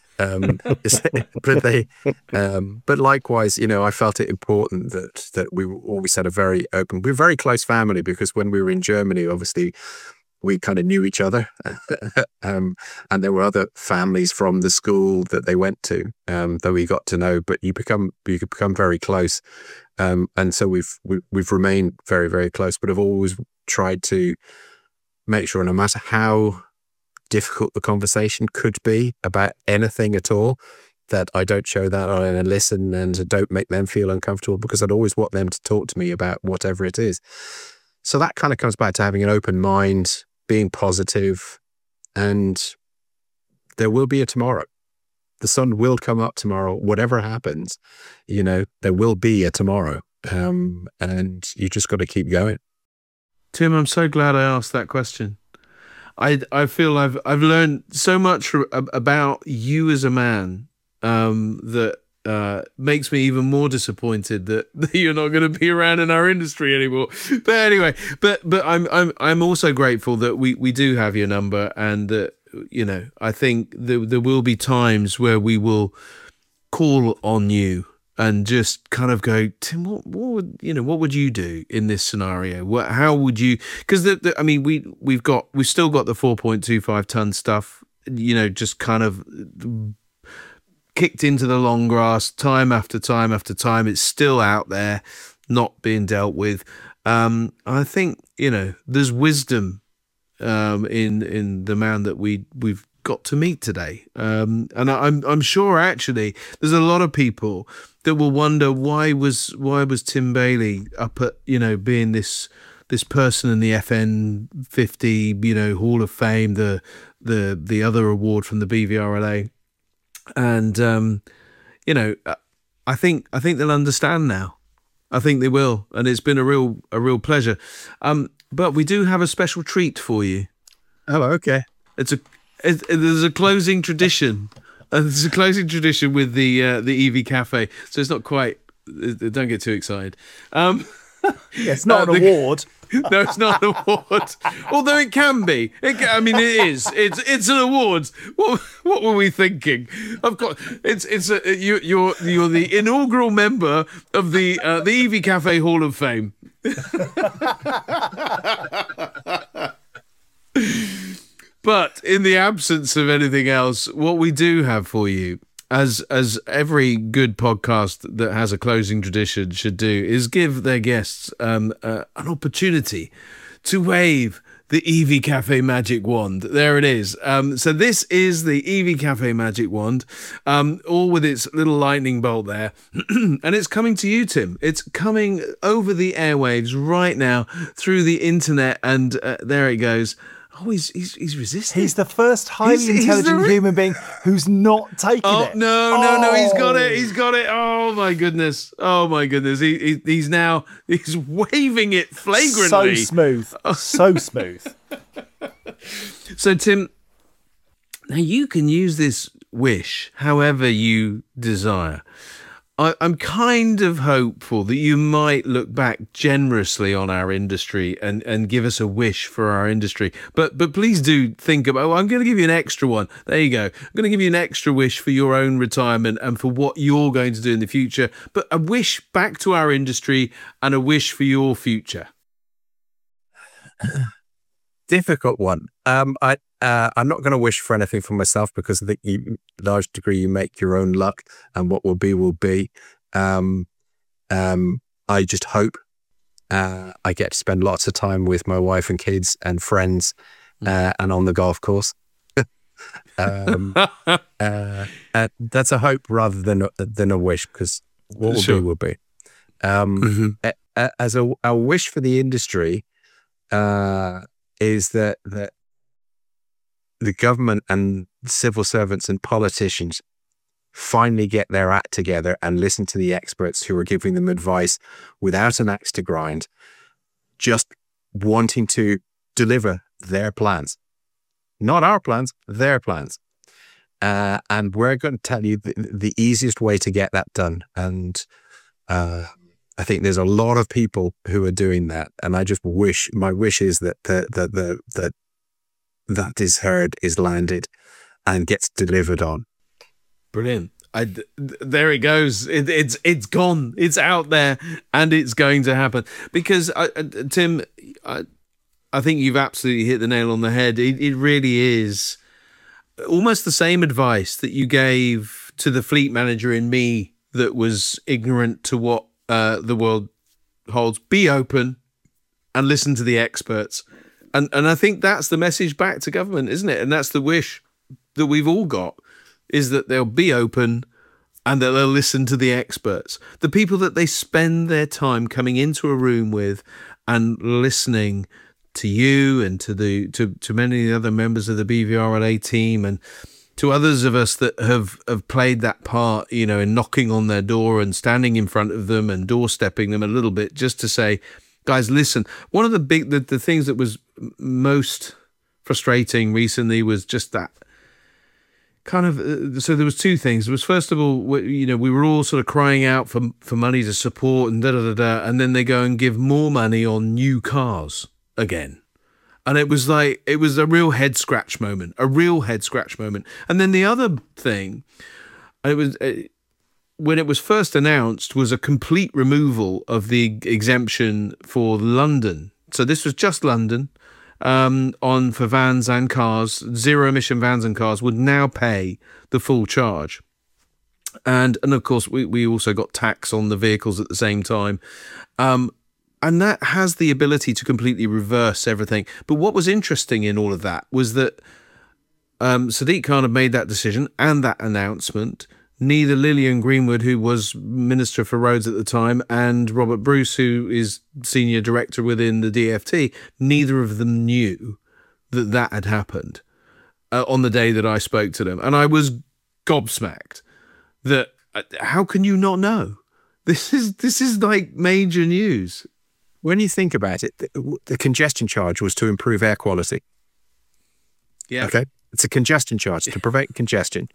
but likewise, I felt it important that we always had a very open, we're a very close family, because when we were in Germany, obviously, we kind of knew each other, and there were other families from the school that they went to that we got to know. But you become very close, and so we've remained very, very close. But I've always tried to make sure, no matter how difficult the conversation could be about anything at all, that I don't show that and listen, and don't make them feel uncomfortable, because I'd always want them to talk to me about whatever it is. So that kind of comes back to having an open mind, being positive, and there will be a tomorrow. The sun will come up tomorrow, whatever happens, there will be a tomorrow. And you just got to keep going. Tim, I'm so glad I asked that question. I feel I've learned so much about you as a man that makes me even more disappointed that you're not going to be around in our industry anymore. But anyway, but I'm also grateful that we do have your number, and that I think there will be times where we will call on you and just kind of go, Tim, what would you do in this scenario? How would you? Because we've still got the 4.25 ton stuff just kind of kicked into the long grass time after time after time. It's still out there, not being dealt with. I think, there's wisdom in the man that we've got to meet today. And I'm sure actually there's a lot of people that will wonder why was Tim Bailey up at, being this person in the FN 50, Hall of Fame, the other award from the BVRLA. And, I think they'll understand now. I think they will. And it's been a real pleasure. But we do have a special treat for you. Oh, okay. There's a closing tradition. There's a closing tradition with the EV Cafe. So it's not quite, don't get too excited. It's not an award. No, it's not an award. Although it can be. It is. It's an award. What were we thinking? Of course, you're the inaugural member of the EV Cafe Hall of Fame. But in the absence of anything else, what we do have for you, as every good podcast that has a closing tradition should do, is give their guests an opportunity to wave the EV Cafe magic wand. There it is. So this is the EV Cafe magic wand, all with its little lightning bolt there. And it's coming to you, Tim. It's coming over the airwaves right now through the internet. And there it goes. Oh, he's resisting. He's the first highly intelligent human being who's not taken it. No, he's got it. He's got it. Oh my goodness. He's waving it flagrantly. So smooth. So Tim, now you can use this wish however you desire. I'm kind of hopeful that you might look back generously on our industry and give us a wish for our industry. But please do think about, I'm going to give you an extra one. There you go. I'm going to give you an extra wish for your own retirement and for what you're going to do in the future. But a wish back to our industry and a wish for your future. Difficult one. I'm not going to wish for anything for myself because I think large degree you make your own luck, and what will be will be. I just hope I get to spend lots of time with my wife and kids and friends, and on the golf course. That's a hope rather than a wish, because what will be will be. As a wish for the industry. Is that the government and civil servants and politicians finally get their act together and listen to the experts who are giving them advice without an axe to grind, just wanting to deliver their plans. Not our plans, their plans. And we're going to tell you the easiest way to get that done. And I think there's a lot of people who are doing that, and I just wish, my wish is that that is heard, is landed, and gets delivered on. Brilliant. There it goes. It's gone. It's out there, and it's going to happen. Because Tim, I think you've absolutely hit the nail on the head. It really is almost the same advice that you gave to the fleet manager in me that was ignorant to what the world holds. Be open and listen to the experts. And I think that's the message back to government, isn't it? And that's the wish that we've all got, is that they'll be open and that they'll listen to the experts, the people that they spend their time coming into a room with and listening to you and to many other members of the BVRLA team and to others of us that have played that part, in knocking on their door and standing in front of them and doorstepping them a little bit just to say, guys, listen. One of the things that was most frustrating recently was just that kind of, so there was two things. There was, first of all, we were all sort of crying out for money to support and and then they go and give more money on new cars again. And it was a real head scratch moment, And then the other thing, when it was first announced, was a complete removal of the exemption for London. So this was just London. for vans and cars, zero emission vans and cars, would now pay the full charge. And of course, we also got tax on the vehicles at the same time. And that has the ability to completely reverse everything. But what was interesting in all of that was that Sadiq Khan had made that decision and that announcement. Neither Lillian Greenwood, who was Minister for Roads at the time, and Robert Bruce, who is Senior Director within the DfT, neither of them knew that had happened on the day that I spoke to them. And I was gobsmacked that how can you not know? This is like major news. When you think about it, the congestion charge was to improve air quality. Yeah. Okay. It's a congestion charge to prevent congestion.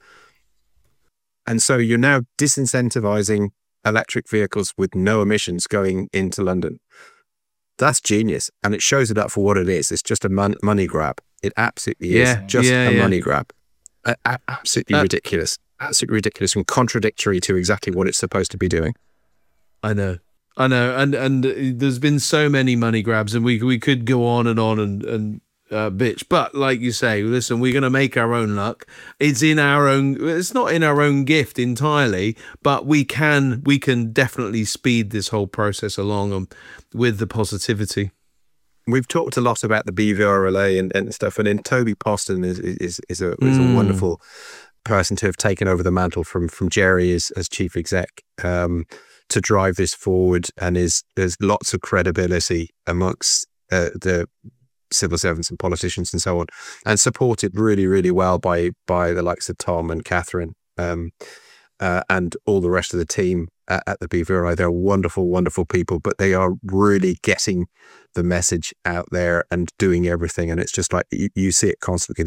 And so you're now disincentivizing electric vehicles with no emissions going into London. That's genius. And it shows it up for what it is. It's just a money grab. It absolutely is just a money grab. Absolutely ridiculous. Absolutely ridiculous and contradictory to exactly what it's supposed to be doing. I know. And there's been so many money grabs, and we could go on and bitch. But like you say, listen, we're going to make our own luck. It's not in our own gift entirely, but we can definitely speed this whole process along with the positivity. We've talked a lot about the BVRLA and stuff, and then Toby Poston is a wonderful person to have taken over the mantle from Jerry as chief exec to drive this forward, and there's lots of credibility amongst the civil servants and politicians and so on, and supported really, really well by the likes of Tom and Catherine and all the rest of the team at the BVRI. They're wonderful, wonderful people, but they are really getting the message out there and doing everything. And it's just like you see it constantly.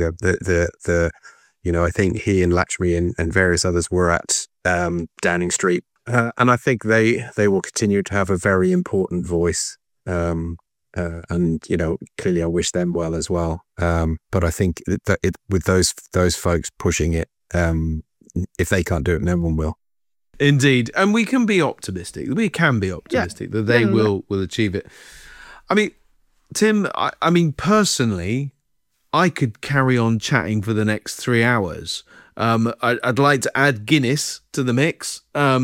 I think he and Lakshmi and various others were at Downing Street, and I think they will continue to have a very important voice. And clearly I wish them well as well. But I think that with those folks pushing it, if they can't do it, no one will. Indeed. And we can be optimistic. That they will achieve it. I mean, Tim, I mean, personally, I could carry on chatting for the next 3 hours. I'd like to add Guinness to the mix,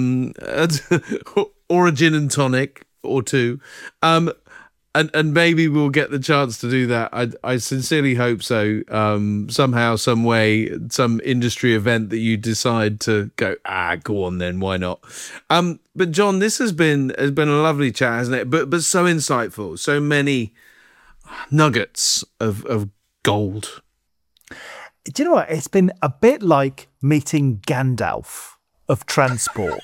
or a gin and tonic or two. And maybe we'll get the chance to do that. I sincerely hope so. Somehow, some way, some industry event that you decide to go on then, why not? But John, this has been a lovely chat, hasn't it? But so insightful, so many nuggets of gold. Do you know what? It's been a bit like meeting Gandalf of transport.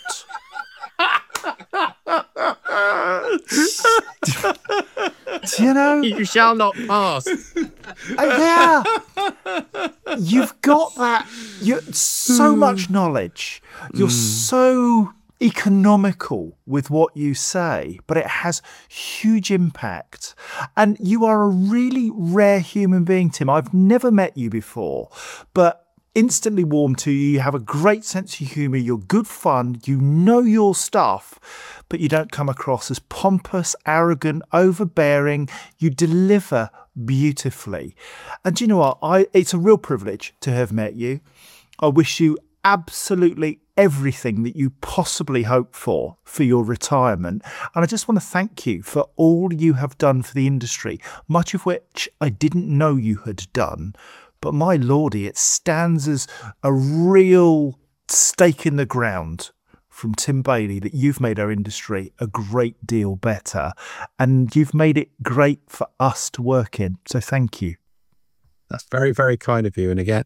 Do you know? You shall not pass. Yeah. You've got that. You're so much knowledge. You're so economical with what you say, but it has huge impact. And you are a really rare human being, Tim. I've never met you before, but instantly warm to you. You have a great sense of humour. You're good fun. You know your stuff, but you don't come across as pompous, arrogant, overbearing. You deliver beautifully. And do you know what? It's a real privilege to have met you. I wish you absolutely everything that you possibly hope for your retirement. And I just want to thank you for all you have done for the industry, much of which I didn't know you had done. But my lordy, it stands as a real stake in the ground from Tim Bailey that you've made our industry a great deal better, and you've made it great for us to work in. So thank you. That's very, very kind of you. And again,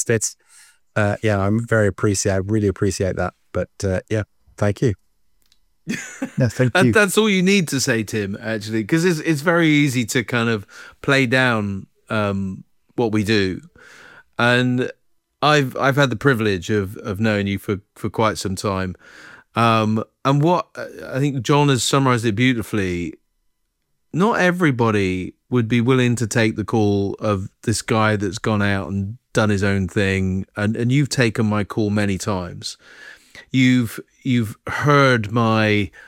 I'm very appreciative. I really appreciate that. But thank you. No, thank you. That's all you need to say, Tim, actually, because it's very easy to kind of play down what we do. And I've had the privilege of knowing you for quite some time. And what I think John has summarized it beautifully. Not everybody would be willing to take the call of this guy that's gone out and done his own thing. And you've taken my call many times. You've heard my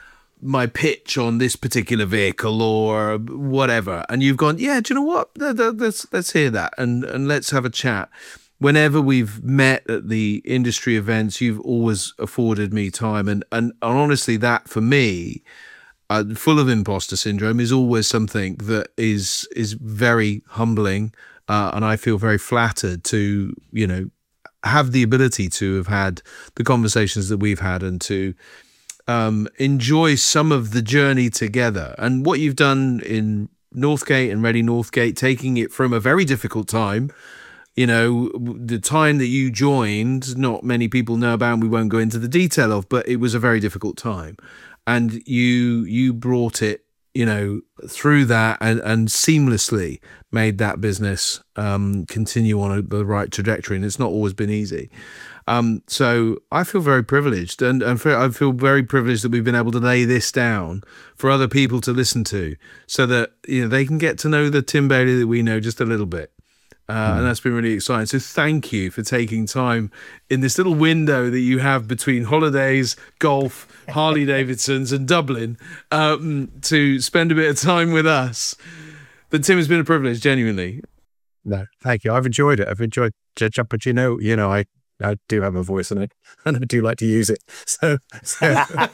my pitch on this particular vehicle or whatever, and you've gone, yeah, do you know what? Let's hear that and let's have a chat. Whenever we've met at the industry events, you've always afforded me time, and honestly, that for me, full of imposter syndrome, is always something that is very humbling, and I feel very flattered to have the ability to have had the conversations that we've had and to enjoy some of the journey together. And what you've done in Northgate and Ready Northgate, taking it from a very difficult time. The time that you joined, not many people know about, and we won't go into the detail of, but it was a very difficult time. And you brought it, through that and seamlessly made that business continue on the right trajectory. And it's not always been easy. So I feel very privileged, and I feel very privileged that we've been able to lay this down for other people to listen to, so that they can get to know the Tim Bailey that we know just a little bit. And that's been really exciting. So thank you for taking time in this little window that you have between holidays, golf, Harley Davidsons and Dublin, to spend a bit of time with us. But Tim, it's been a privilege, genuinely. No, thank you. I've enjoyed it. I've enjoyed jump, but I do have a voice and I do like to use it. So I'm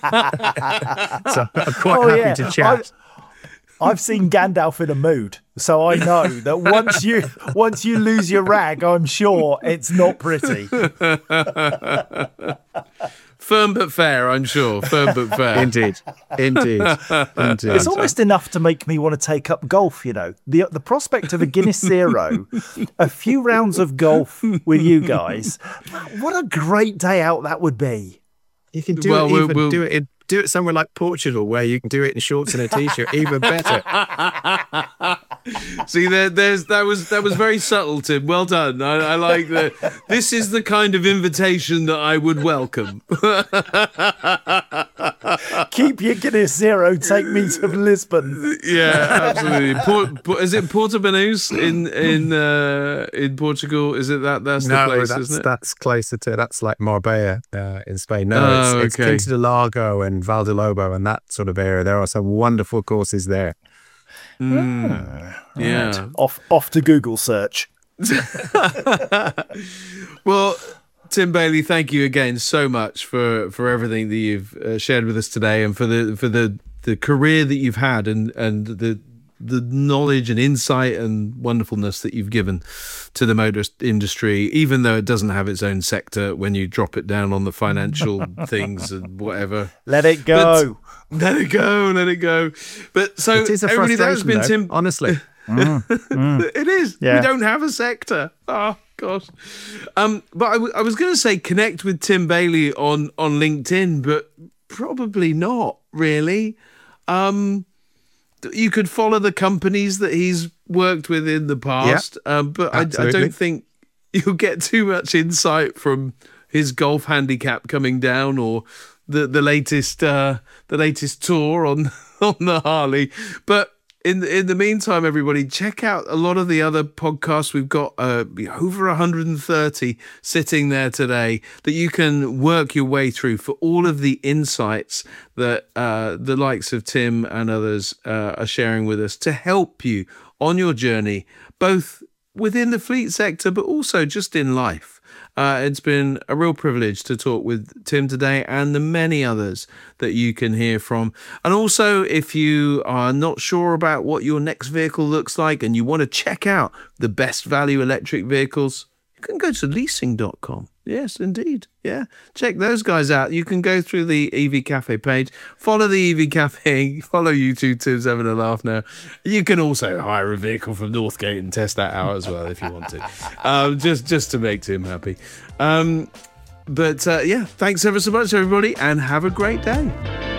quite happy to chat. I've seen Gandalf in a mood, so I know that once you lose your rag, I'm sure it's not pretty. Firm but fair, I'm sure. Firm but fair. Indeed. It's almost enough to make me want to take up golf, The prospect of a Guinness Zero, a few rounds of golf with you guys, what a great day out that would be. You can do it somewhere like Portugal, where you can do it in shorts and a t-shirt. Even better. See, that was very subtle, Tim. Well done. I like that. This is the kind of invitation that I would welcome. Keep your Guinness Zero. Take me to Lisbon. Yeah, absolutely. Is it Porto Banús in Portugal? Is it that? That's the place, isn't it? That's closer to. That's like Marbella in Spain. No, it's Quinta del Lago and Valdelobo and that sort of area. There are some wonderful courses there. Yeah. Right. Off to Google search. Well, Tim Bailey, thank you again so much for everything that you've shared with us today, and for the career that you've had, and the knowledge and insight and wonderfulness that you've given to the motor industry, even though it doesn't have its own sector when you drop it down on the financial things and whatever. Let it go. Let it go. But so it is a everybody, that's been though, Tim. Honestly. It is. Yeah. We don't have a sector. Oh gosh. But I was going to say connect with Tim Bailey on LinkedIn, but probably not really. You could follow the companies that he's worked with in the past, but I don't think you'll get too much insight from his golf handicap coming down, or the latest tour on the Harley. But in the meantime, everybody, check out a lot of the other podcasts. We've got over 130 sitting there today that you can work your way through for all of the insights that the likes of Tim and others are sharing with us to help you on your journey, both within the fleet sector, but also just in life. It's been a real privilege to talk with Tim today, and the many others that you can hear from. And also, if you are not sure about what your next vehicle looks like and you want to check out the best value electric vehicles, you can go to leasing.com. Yes, indeed. Yeah. Check those guys out. You can go through the EV Cafe page, follow the EV Cafe, follow you two, Tim's having a laugh now. You can also hire a vehicle from Northgate and test that out as well if you want to. Just to make Tim happy. But thanks ever so much, everybody, and have a great day.